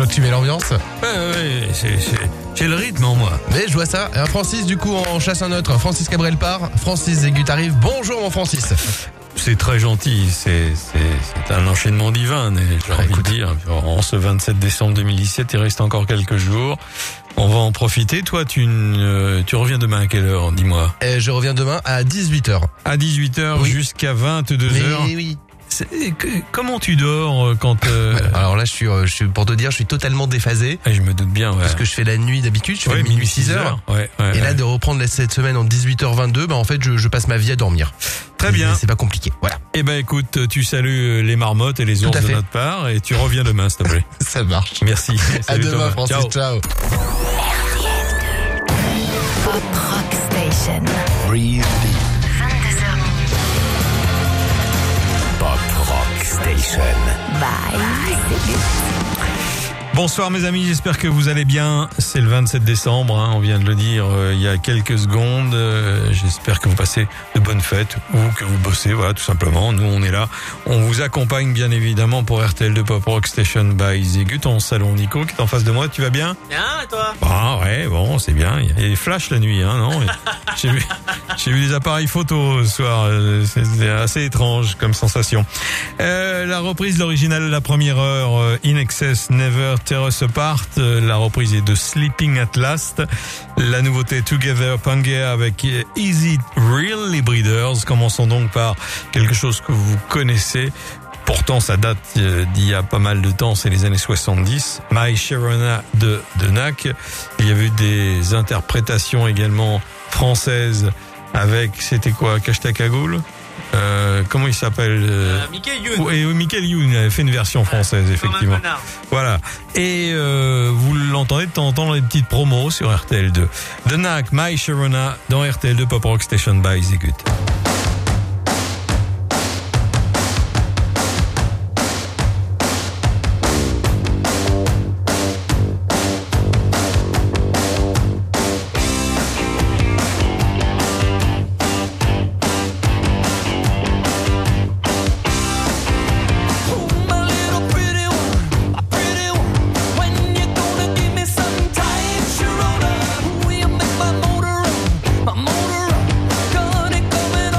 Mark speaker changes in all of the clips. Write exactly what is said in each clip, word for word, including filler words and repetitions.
Speaker 1: vois que tu mets l'ambiance.
Speaker 2: Ouais, ouais, c'est, c'est, j'ai le rythme en moi.
Speaker 1: Mais je vois ça. Et Francis, du coup, on chasse un autre. Francis Cabrel part. Francis Zégut arrive. Bonjour, mon Francis.
Speaker 2: C'est très gentil, c'est, c'est, c'est un enchaînement divin, j'ai envie
Speaker 1: écoute.
Speaker 2: de dire. En ce vingt-sept décembre deux mille dix-sept, il reste encore quelques jours. On va en profiter. Toi, tu, euh, tu reviens demain à quelle heure, dis-moi?
Speaker 1: Et je reviens demain à dix-huit heures.
Speaker 2: À dix-huit heures
Speaker 1: Oui.
Speaker 2: jusqu'à vingt-deux heures.
Speaker 1: Mais oui.
Speaker 2: C'est, que, comment tu dors quand... Euh...
Speaker 1: Alors là, je suis, euh, je suis, pour te dire, je suis totalement déphasé.
Speaker 2: Ah, je me doute bien, ouais.
Speaker 1: Parce que je fais la nuit d'habitude, je fais
Speaker 2: ouais,
Speaker 1: minuit six heures.
Speaker 2: Ouais, ouais,
Speaker 1: Et là,
Speaker 2: ouais.
Speaker 1: de reprendre cette semaine en dix-huit heures vingt-deux, bah en fait, je, je passe ma vie à dormir.
Speaker 2: Très bien.
Speaker 1: Mais c'est pas compliqué. Voilà.
Speaker 2: Eh ben, écoute, tu salues les marmottes et les
Speaker 1: Tout
Speaker 2: ours
Speaker 1: à
Speaker 2: de
Speaker 1: fait.
Speaker 2: notre part et tu reviens demain, s'il te plaît.
Speaker 1: Ça marche.
Speaker 2: Merci.
Speaker 1: À
Speaker 2: Salut,
Speaker 1: demain,
Speaker 2: Thomas.
Speaker 1: Francis.
Speaker 2: Ciao.
Speaker 1: Ciao.
Speaker 3: Pop Rock Station.
Speaker 1: Breathe deep.
Speaker 3: vingt-deux heures.
Speaker 4: Pop Rock Station.
Speaker 3: Bye. Bye.
Speaker 2: Bonsoir mes amis, j'espère que vous allez bien. C'est le vingt-sept décembre, hein, on vient de le dire euh, il y a quelques secondes. Euh, j'espère que vous passez de bonnes fêtes ou que vous bossez, voilà, tout simplement. Nous, on est là. On vous accompagne bien évidemment pour R T L de Pop Rock Station by Zégut en salon. Nico qui est en face de moi, tu vas bien?
Speaker 5: Bien, et toi?
Speaker 2: Ah ouais, bon, c'est bien. Il y a des flashs la nuit, hein, non? J'ai vu, j'ai vu des appareils photo ce soir. C'est, c'est assez étrange comme sensation. Euh, la reprise, l'original de la première heure, euh, In Excess Never Tear Us Apart. Euh, la reprise est de Sleeping at Last. La nouveauté Together Pangea avec Is It Real, les Breeders. Commençons donc par quelque chose que vous connaissez. Pourtant, ça date d'il y a pas mal de temps, c'est les années soixante-dix. My Sharona de, de N A C. Il y avait des interprétations également françaises avec, c'était quoi, Cache ta cagoule? Euh, comment il s'appelle?
Speaker 5: Euh, Mickey Youn.
Speaker 2: Et Michael Youn avait fait une version française, effectivement.
Speaker 5: Comme un connard.
Speaker 2: Voilà. Et euh, vous l'entendez de temps en temps dans les petites promos sur R T L deux. The N A C, My Sharona, dans R T L deux Pop Rock Station by Zégut.
Speaker 6: Coming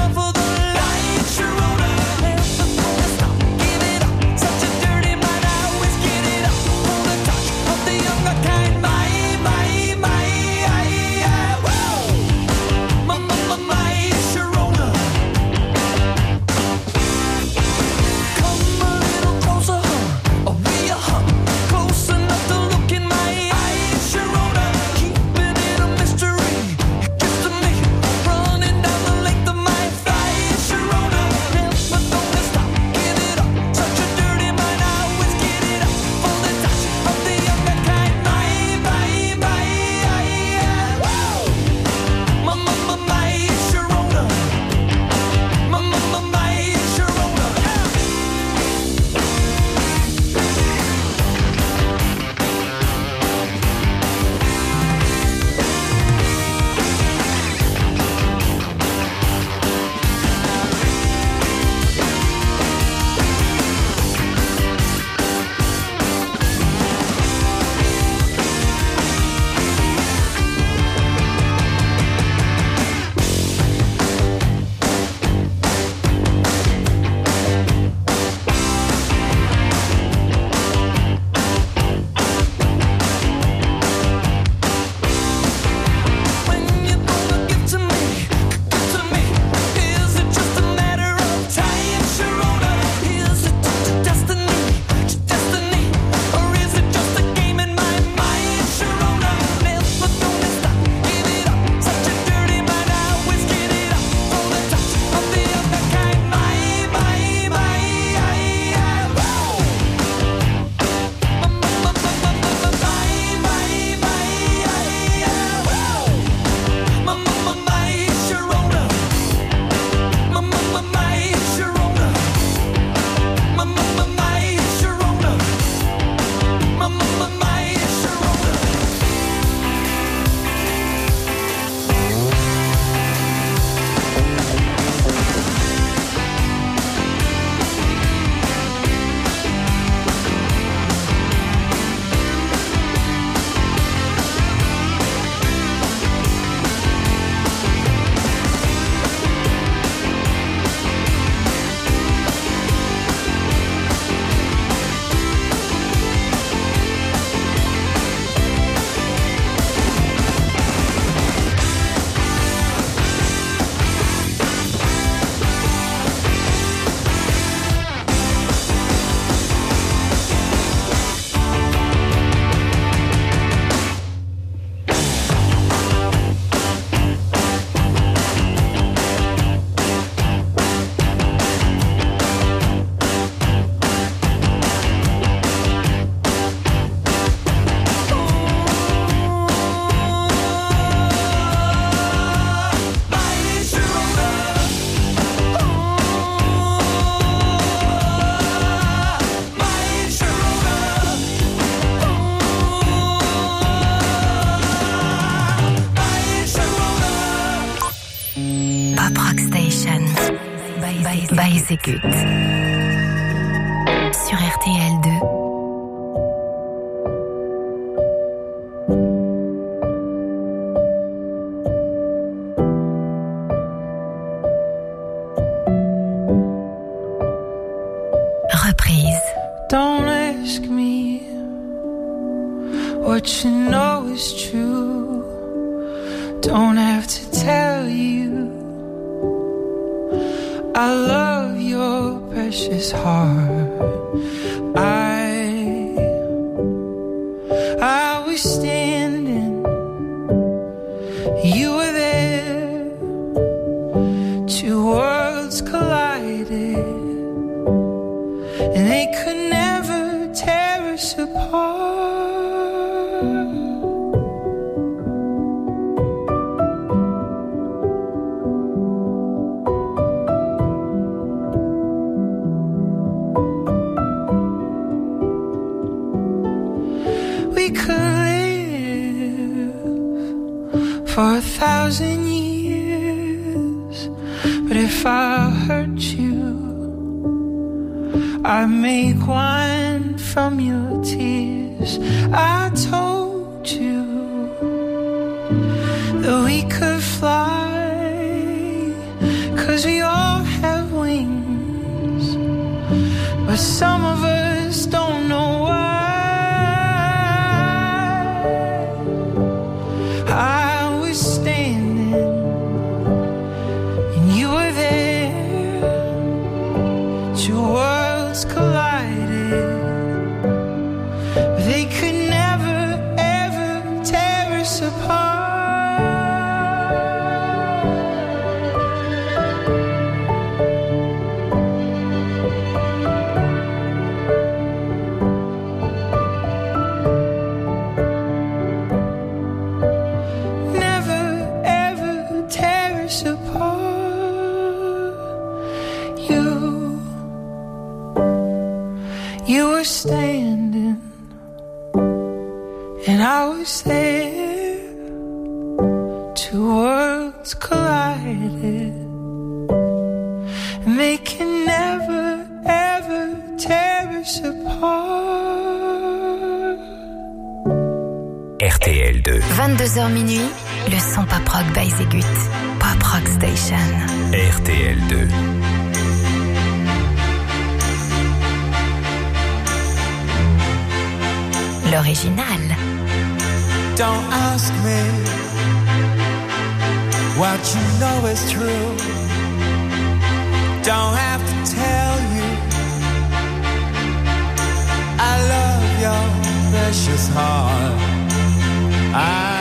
Speaker 3: Zegut sur R T L deux. Reprise.
Speaker 5: Don't ask me what you know is true. Don't have to tell you I love your precious heart. I I was standing, you were there. Two worlds collided, and they could never tear us apart. We could live for a thousand years, but if I hurt you, I make wine from your tears. I told you that we could fly, 'cause we all have wings, but some of us don't know why. I was standing and you were there. Two worlds collided, but they could never, ever tear us apart. Never, ever tear us apart. You You were standing, and I was there. Two worlds collided, and they can never, ever tear us apart.
Speaker 4: R T L deux.
Speaker 3: vingt-deux heures minuit, le son Pop Rock by Zegut. Pop Rock Station.
Speaker 4: R T L deux.
Speaker 3: L'original.
Speaker 5: Don't ask me what you know is true. Don't have to tell you I love your precious heart. I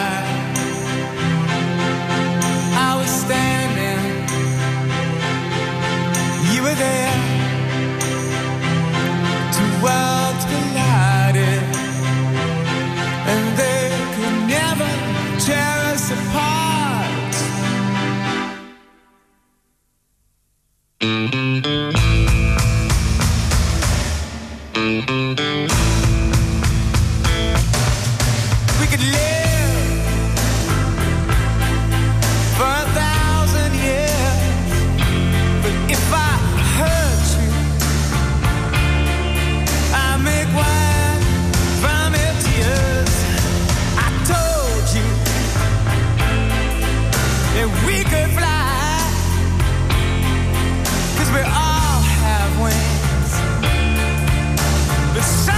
Speaker 5: I was standing, you were there. Two worlds collided, and they could never tear us apart. We could live for a thousand years, but if I hurt you, I make wine from your tears. I told you that we could fly, 'cause we all have wings, but some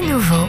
Speaker 3: le nouveau.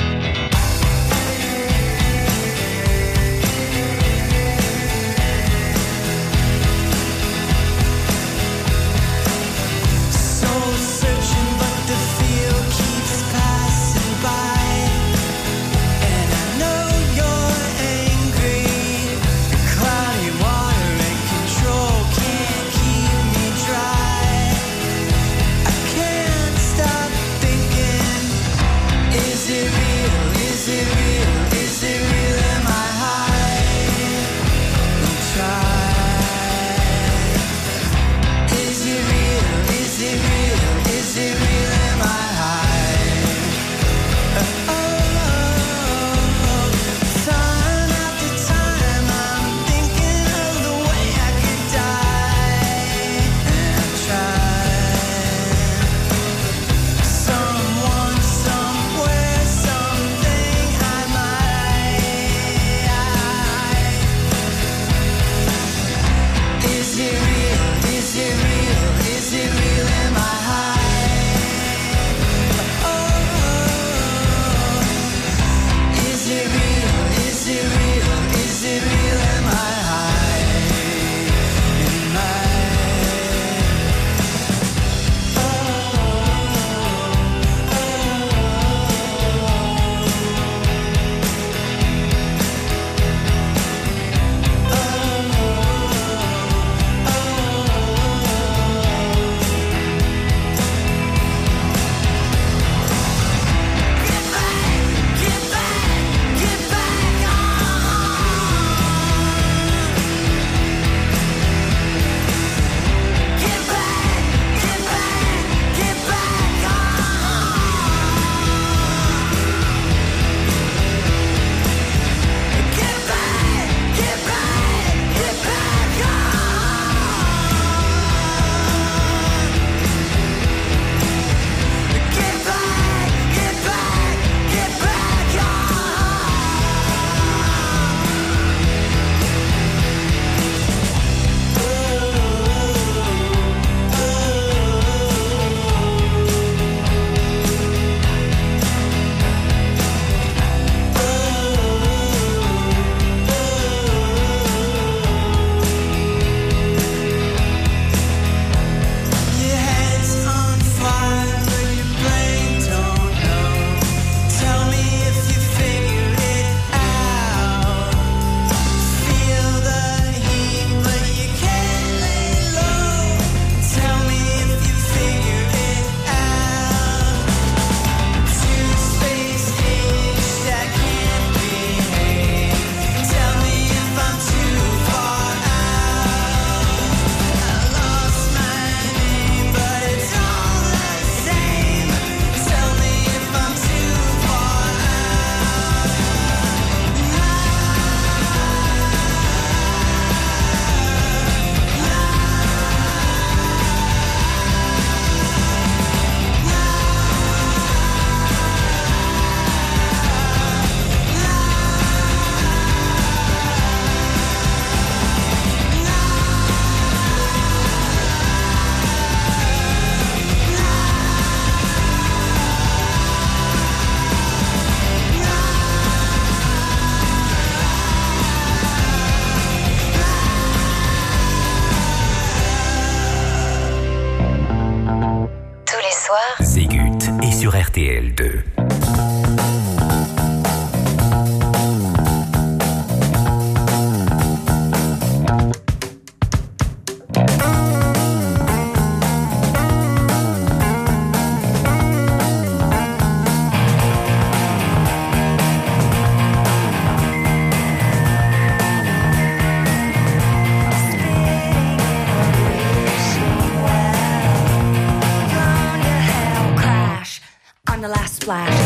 Speaker 4: Zégut est sur R T L deux.
Speaker 6: On the last splash.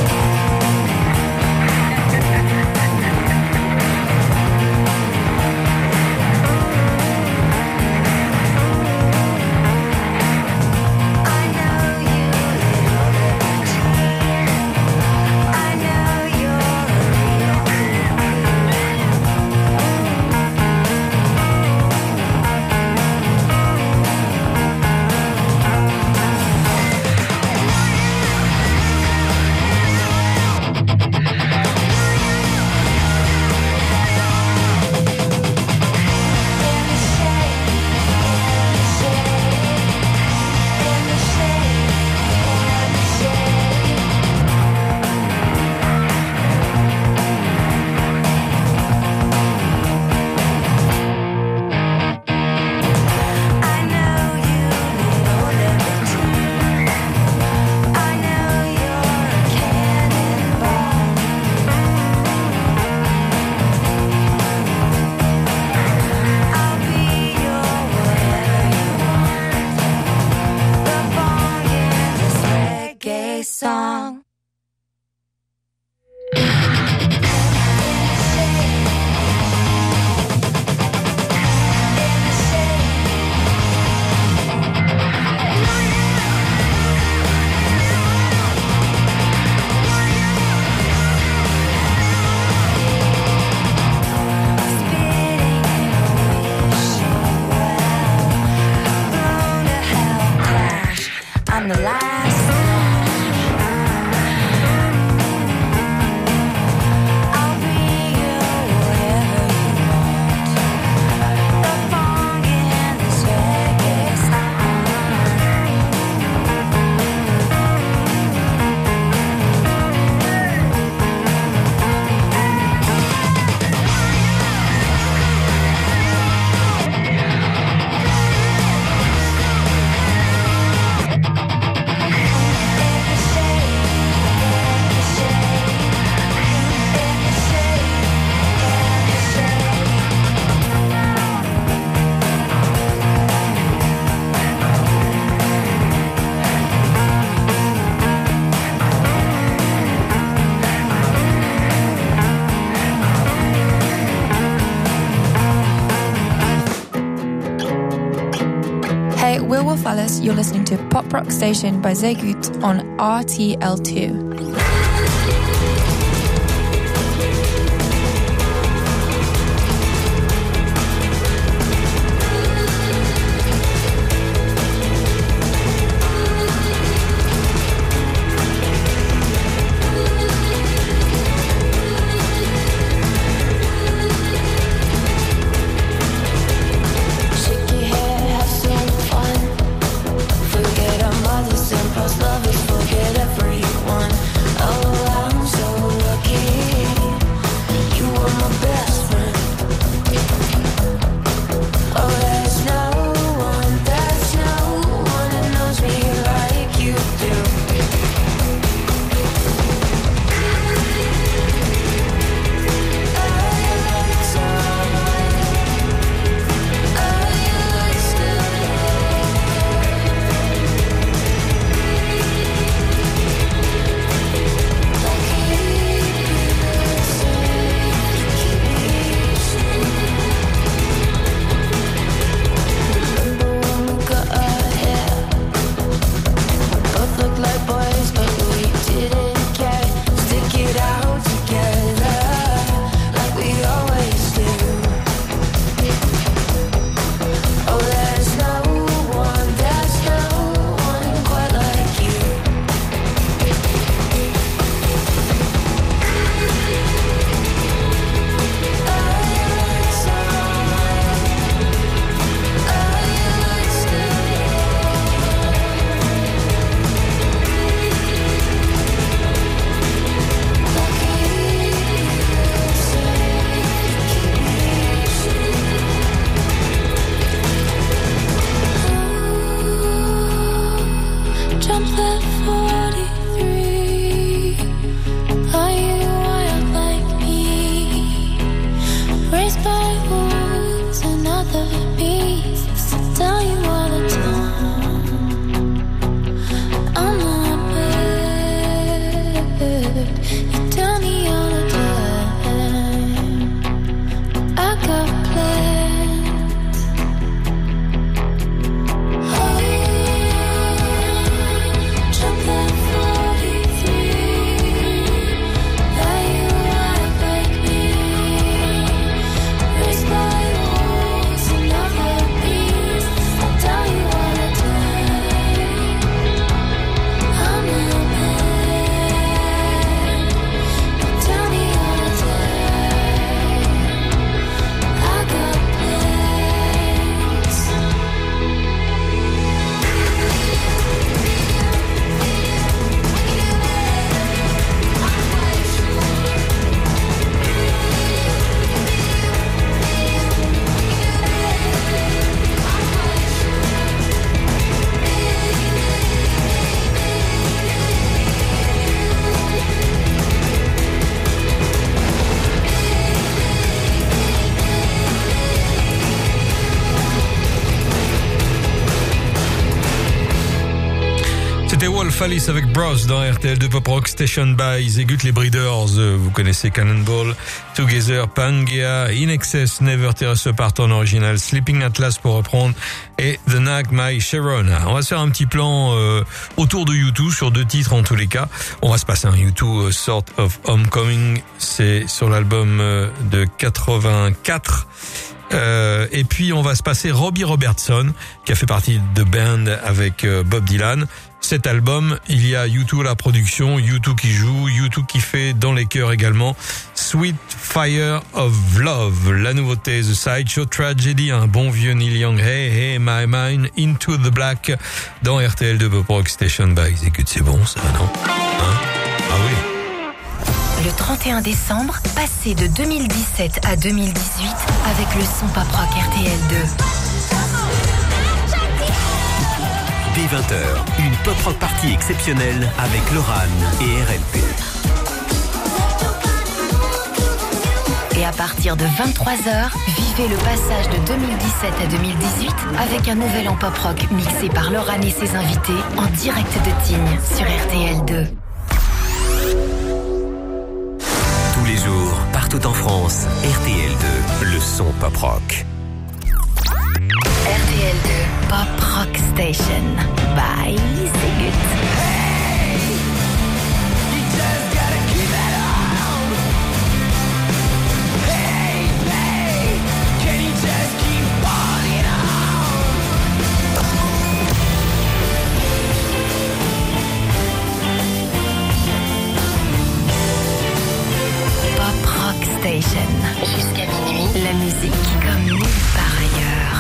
Speaker 6: song. I'm the last I'll be wherever you want. The funk in this reggae sound.
Speaker 7: Hey, we're Wolf Alice. You're listening to Pop Rock Station by Zegut on R T L two.
Speaker 6: Forget our mothers and past lovers, forget everyone.
Speaker 2: C'était Wolf Alice avec Bros dans R T L deux Pop Rock Station by Zegut, les Breeders. Euh, vous connaissez Cannonball, Together, Pangea, In Excess, Never Tear Us Apart en original, Sleeping Atlas pour reprendre, et The Nag My Sharon. On va se faire un petit plan euh, autour de U deux sur deux titres en tous les cas. On va se passer un U deux uh, Sort of Homecoming, c'est sur l'album euh, de quatre-vingt-quatre. Euh, et puis on va se passer Robbie Robertson qui a fait partie de band avec euh, Bob Dylan. Cet album, il y a U deux à la production, U deux qui joue, U deux qui fait dans les chœurs également Sweet Fire of Love, la nouveauté The Sideshow Tragedy, un bon vieux Neil Young, Hey Hey My Mind, Into the Black dans R T L deux Pop Rock Station by Execute. C'est bon ça, non? Hein? Ah oui.
Speaker 3: Le trente et un décembre, passez de deux mille dix-sept à deux mille dix-huit avec le son pop rock R T L deux.
Speaker 4: Dès vingt heures, une pop rock party exceptionnelle avec Loran et R L P.
Speaker 3: Et à partir de vingt-trois heures, vivez le passage de deux mille dix-sept à deux mille dix-huit avec un nouvel an pop rock mixé par Loran et ses invités en direct de Tignes sur R T L deux.
Speaker 4: Tous les jours, partout en France, R T L deux, le son pop rock.
Speaker 3: R T L deux Pop Rock Station by Zegut. Pop Rock Station. Jusqu'à minuit, la musique comme nulle part ailleurs.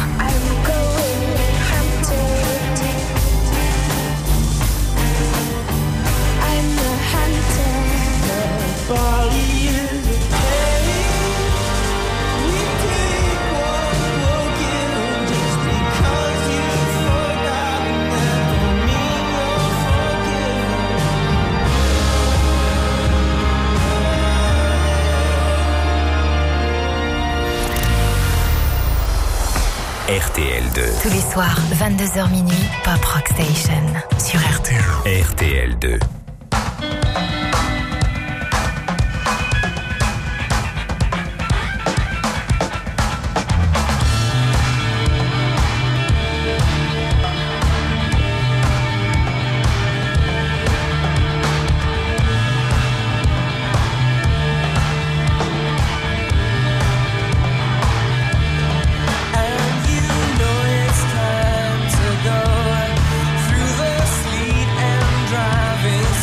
Speaker 4: R T L deux.
Speaker 3: Tous les soirs, vingt-deux heures minuit, Pop Rock Station sur R T L.
Speaker 4: R T L deux.
Speaker 5: Through the sleet and driving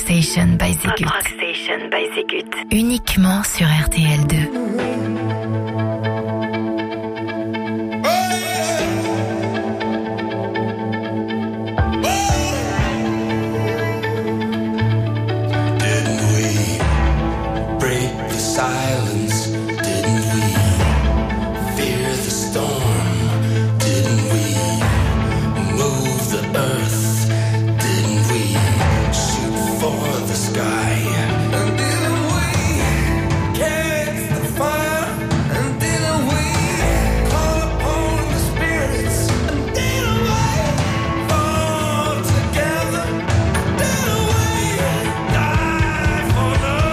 Speaker 3: Station by Zegut. Pop Rock Station by Zegut. Uniquement sur R T L deux.
Speaker 8: Silence, didn't we? Fear the storm, didn't we? Move the earth, didn't we? Shoot for the sky, and didn't we? Catch the fire, and didn't we? Call upon the spirits, and didn't we? Fall together, and didn't we? Die for love.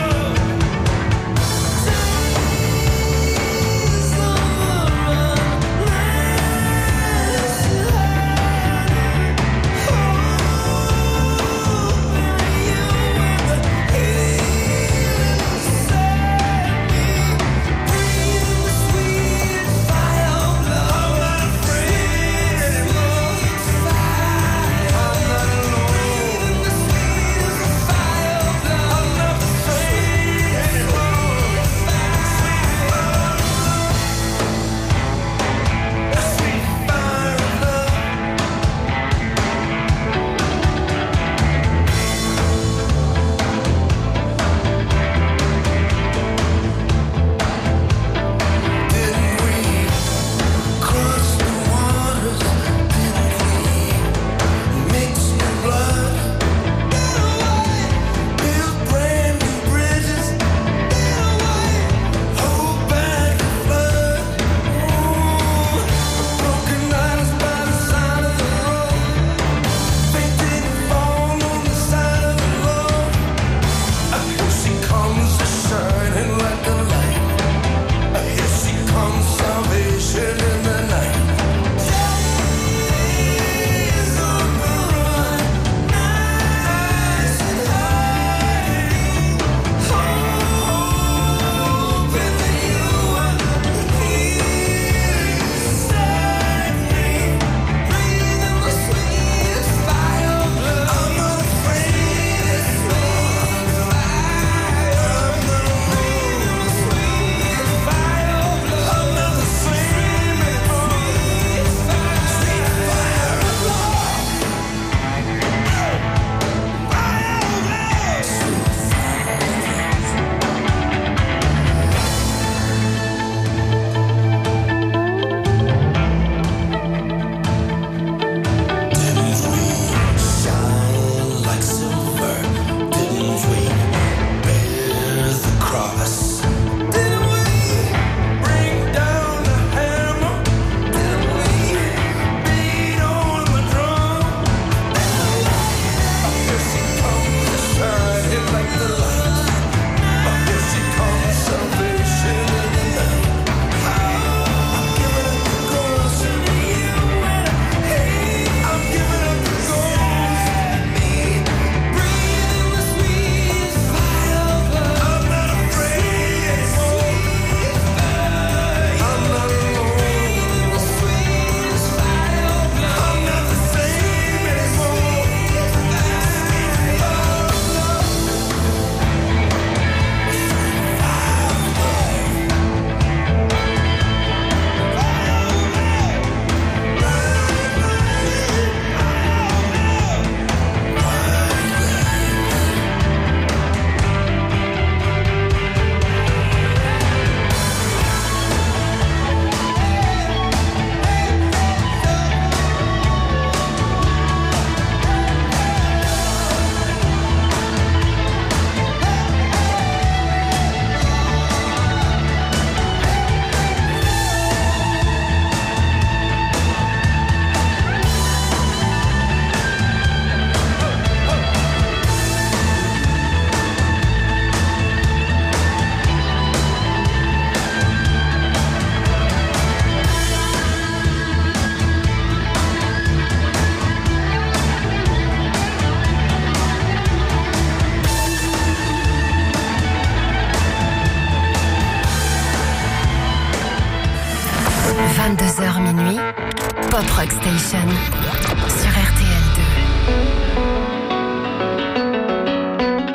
Speaker 3: vingt-deux heures minuit, Pop Rock Station sur R T L deux.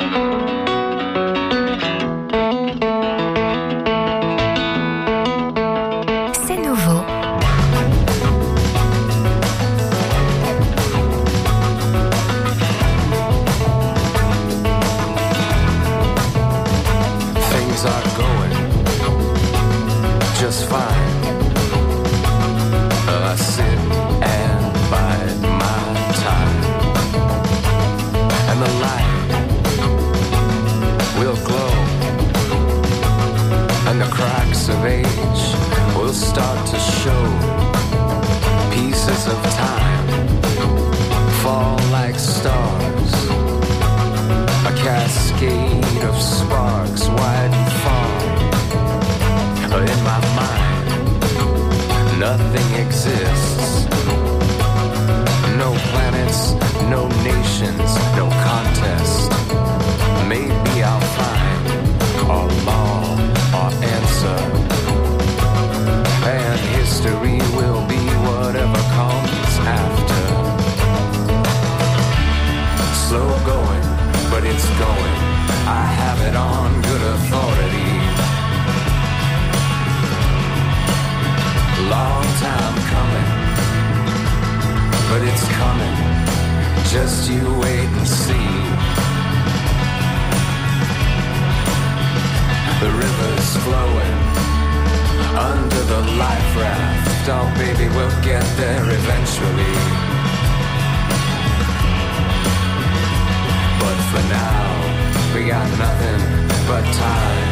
Speaker 9: just fine. I sit and bide my time, and the light will glow, and the cracks of age will start to show. Pieces of time fall like stars, a cascade of sparks wide and far. In my mind, nothing exists. No planets, no nations, no contest. Maybe I'll find our law, our answer, and history will be whatever comes after. Slow going, but it's going. I have it on good authority. Long time coming, but it's coming. Just you wait and see. The river's flowing under the life raft. Oh baby, we'll get there eventually. But for now, we got nothing but time.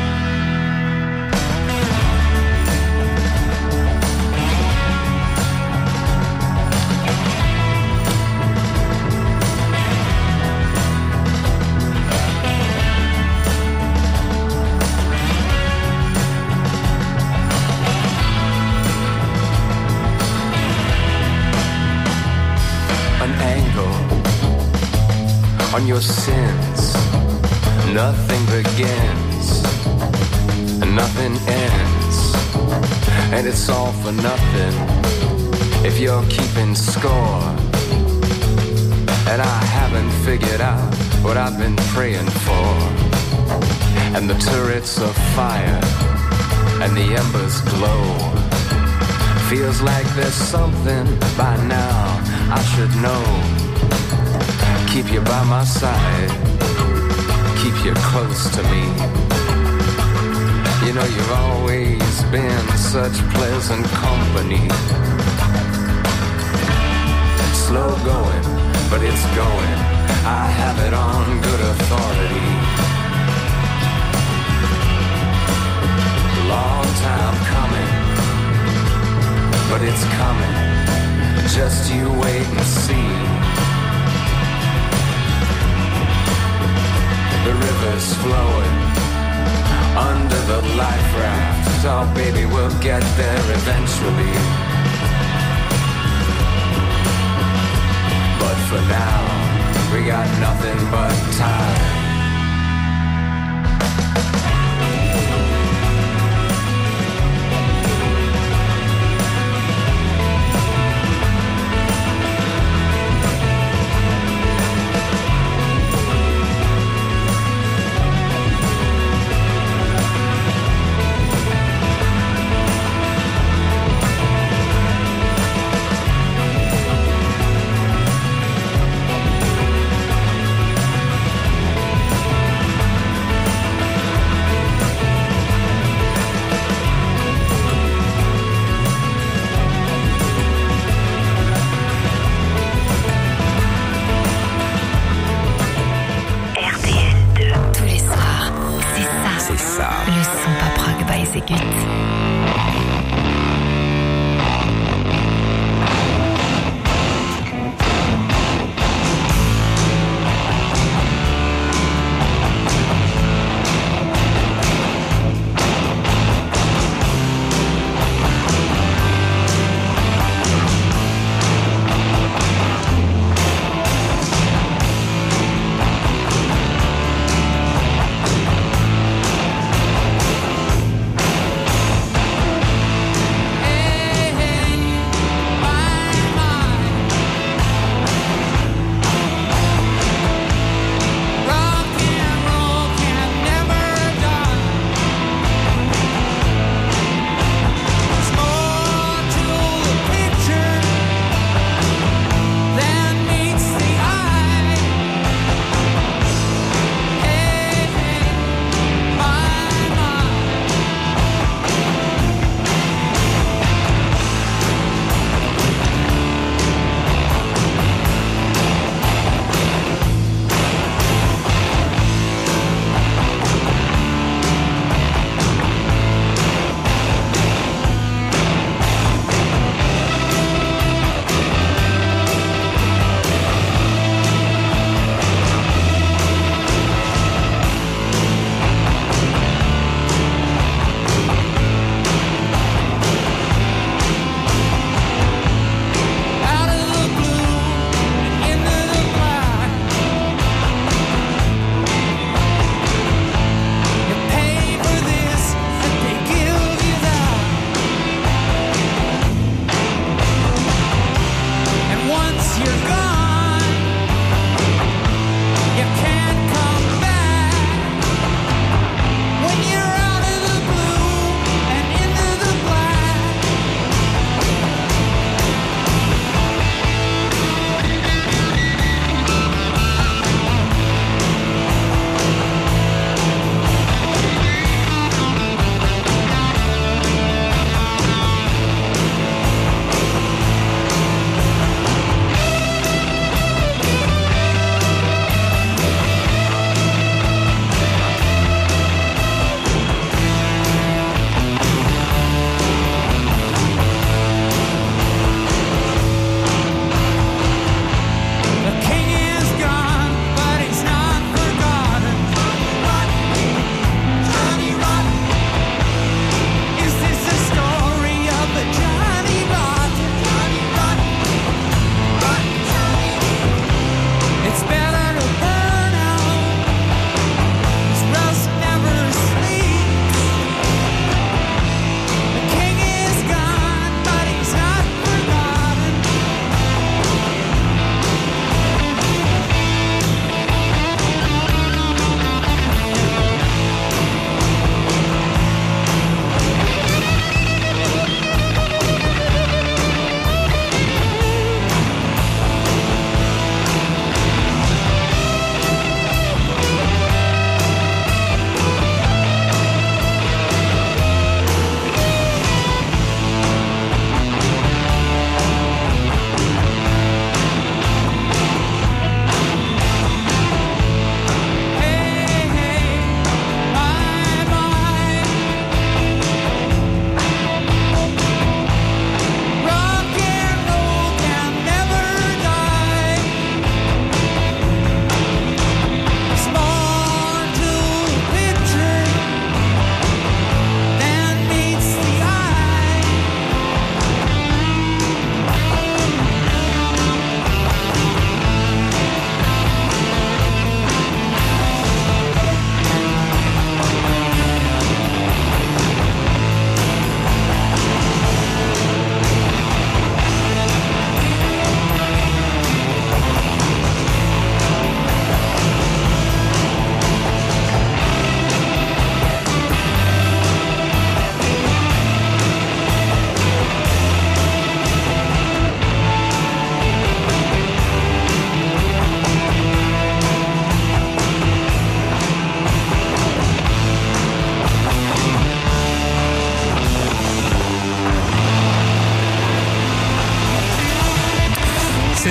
Speaker 9: On your sins, nothing begins, and nothing ends, and it's all for nothing if you're keeping score. And I haven't figured out what I've been praying for, and the turrets of fire, and the embers glow. Feels like there's something by now I should know. Keep you by my side, keep you close to me. You know you've always been such pleasant company. Slow going, but it's going. I have it on good authority. Long time coming, but it's coming. Just you wait and see. The river's flowing under the life raft. Oh baby, we'll get there eventually. But for now, we got nothing but time.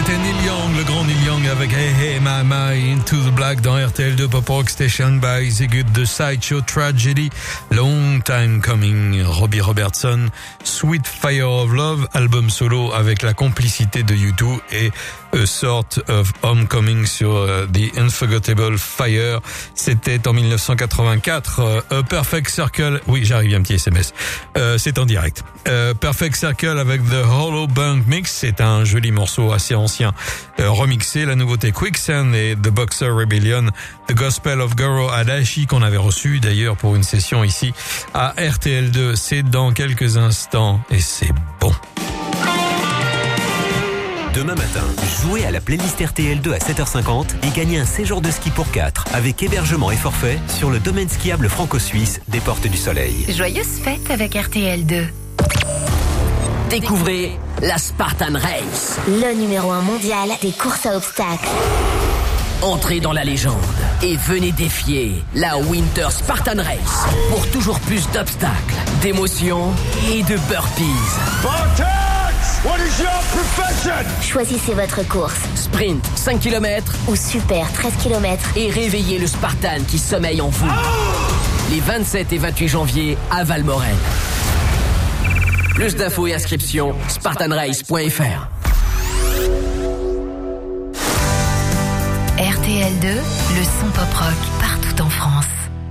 Speaker 2: C'était Neil Young, le grand Neil Young avec Hey Hey My My Into the Black dans R T L deux Pop Rock Station by The Good, The Sideshow Tragedy, Long Time Coming, Robbie Robertson, Sweet Fire of Love, album solo avec la complicité de U deux et A Sort of Homecoming sur uh, The Unforgettable Fire. C'était en mille neuf cent quatre-vingt-quatre. Uh, A Perfect Circle, oui j'arrive, il y a un petit S M S. Euh, c'est en direct. Uh, Perfect Circle avec The Hollow Bunk Mix, c'est un joli morceau assez ancien, euh, remixé. La nouveauté Quicksand et The Boxer Rebellion, The Gospel of Goro Adachi qu'on avait reçu d'ailleurs pour une session ici à R T L deux. C'est dans quelques instants et c'est bon.
Speaker 4: Demain matin, jouez à la playlist R T L deux à sept heures cinquante et gagnez un séjour de ski pour quatre avec hébergement et forfait sur le domaine skiable franco-suisse des Portes du Soleil.
Speaker 3: Joyeuses fêtes avec R T L deux.
Speaker 10: Découvrez la Spartan Race,
Speaker 11: le numéro un mondial des courses à obstacles.
Speaker 10: Entrez dans la légende et venez défier la Winter Spartan Race pour toujours plus d'obstacles, d'émotions et de burpees.
Speaker 12: Spartans, what is your profession?
Speaker 11: Choisissez votre course.
Speaker 10: Sprint cinq kilomètres
Speaker 11: ou super treize kilomètres
Speaker 10: et réveillez le Spartan qui sommeille en vous. Oh, les vingt-sept et vingt-huit janvier à Valmorel. Plus d'infos et inscriptions, spartan race point f r.
Speaker 3: R T L deux, le son pop rock partout en France.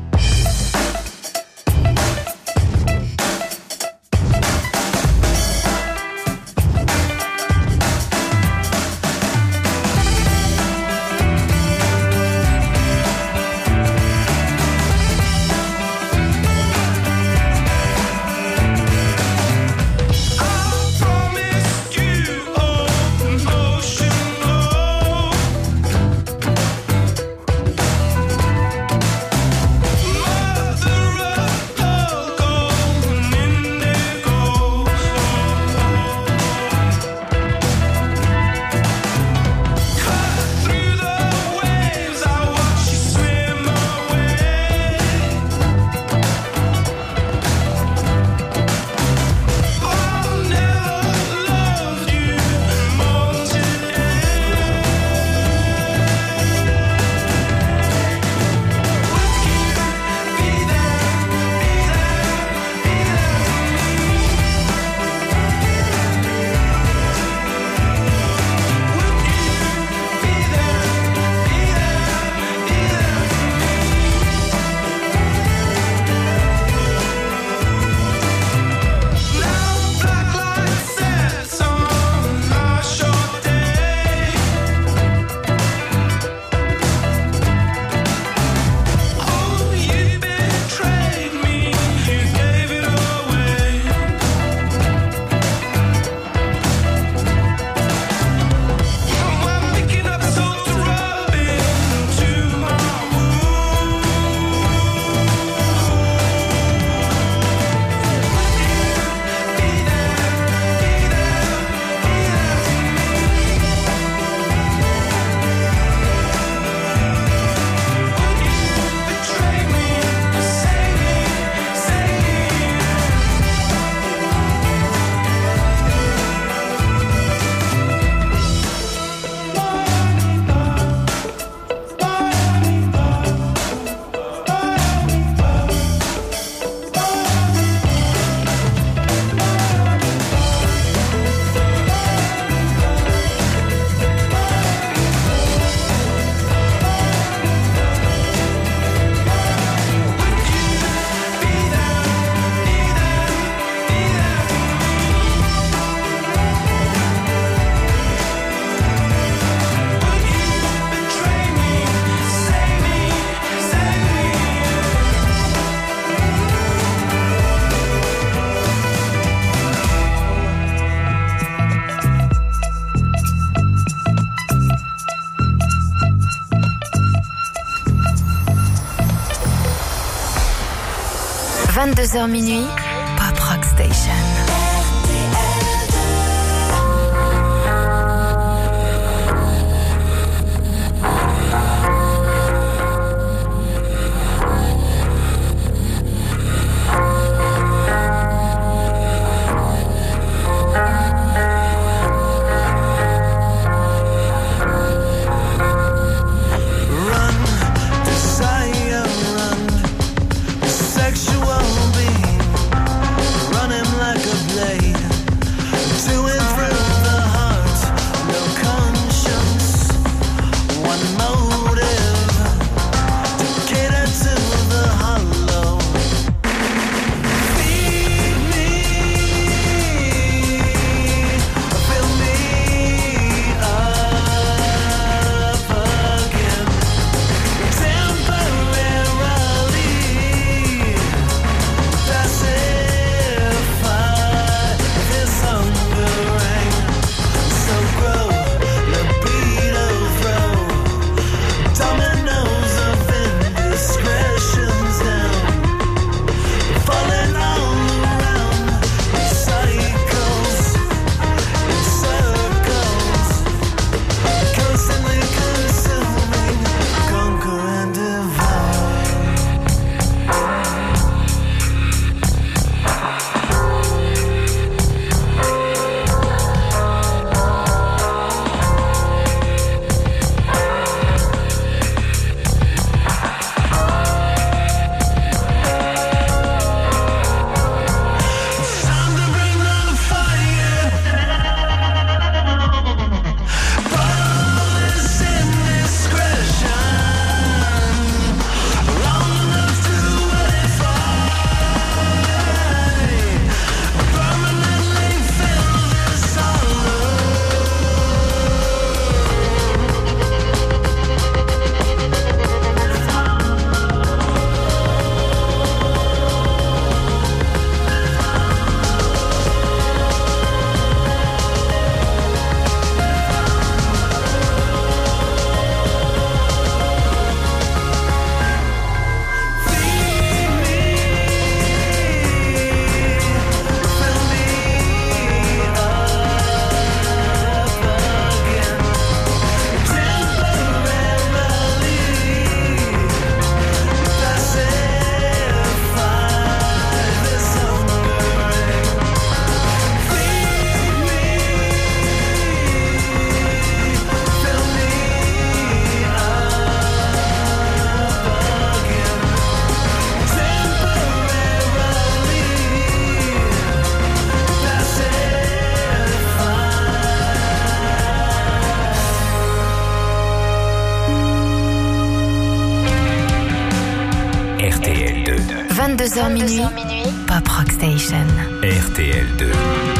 Speaker 3: vingt-deux heures minuit, Pop Rock Station. vingt-deux heures minuit, Pop Rock Station.
Speaker 4: R T L deux.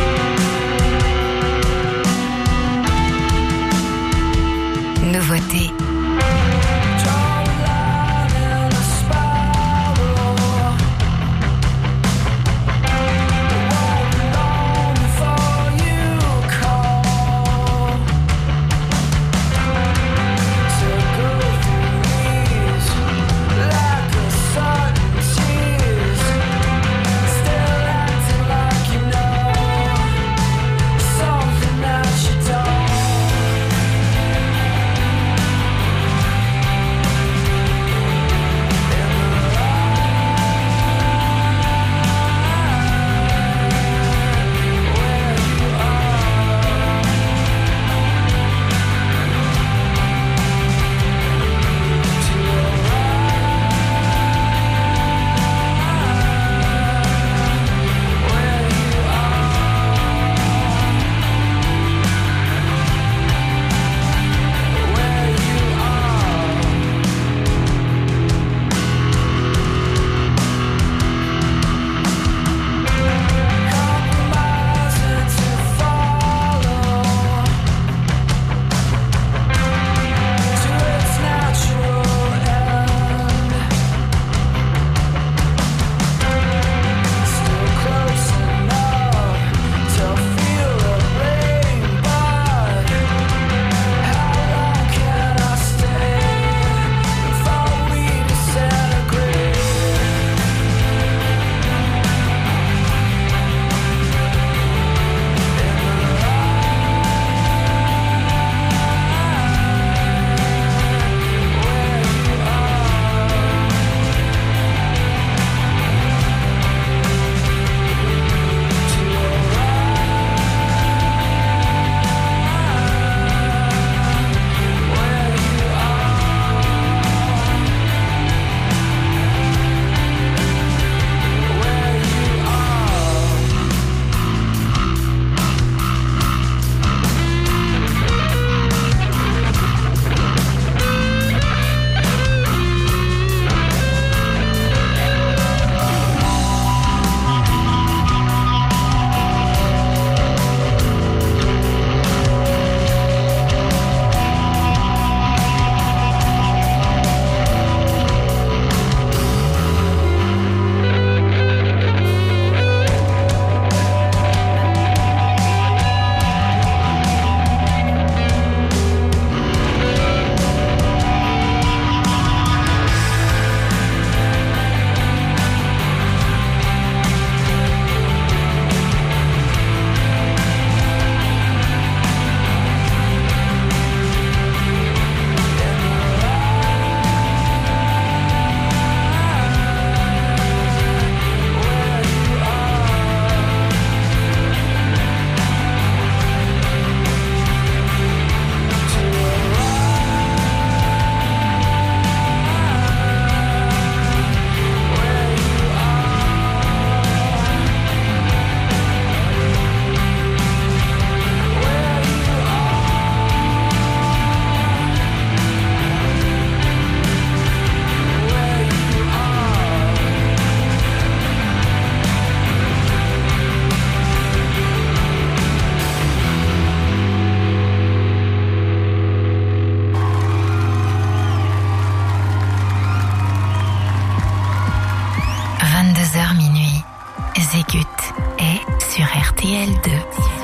Speaker 3: Nouveauté. vingt-deux heures minuit, Zégut est sur R T L deux.